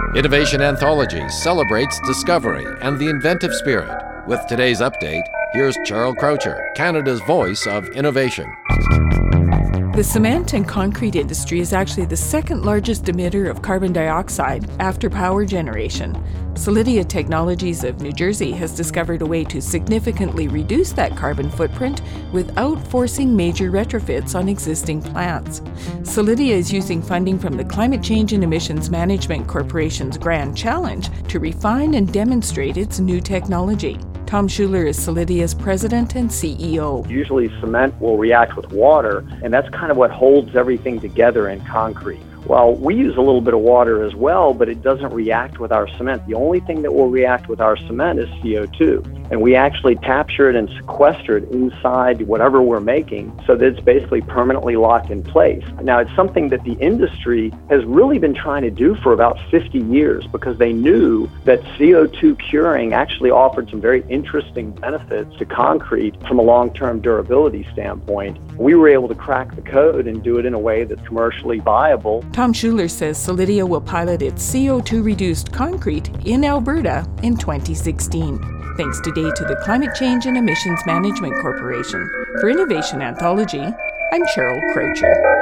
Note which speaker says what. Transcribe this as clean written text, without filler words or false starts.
Speaker 1: Innovation Anthology celebrates discovery and the inventive spirit. With today's update, here's Charles Croucher, Canada's voice of innovation.
Speaker 2: The cement and concrete industry is actually the second largest emitter of carbon dioxide after power generation. Solidia Technologies of New Jersey has discovered a way to significantly reduce that carbon footprint without forcing major retrofits on existing plants. Solidia is using funding from the Climate Change and Emissions Management Corporation's Grand Challenge to refine and demonstrate its new technology. Tom Schuler is Solidia's president and CEO.
Speaker 3: Usually cement will react with water, and that's kind of what holds everything together in concrete. Well, we use a little bit of water as well, but it doesn't react with our cement. The only thing that will react with our cement is CO2. And we actually capture it and sequester it inside whatever we're making so that it's basically permanently locked in place. Now, it's something that the industry has really been trying to do for about 50 years because they knew that CO2 curing actually offered some very interesting benefits to concrete from a long-term durability standpoint. We were able to crack the code and do it in a way that's commercially viable.
Speaker 2: Tom Schuler says Solidia will pilot its CO2-reduced concrete in Alberta in 2016. Thanks today to the Climate Change and Emissions Management Corporation. For Innovation Anthology, I'm Cheryl Croucher.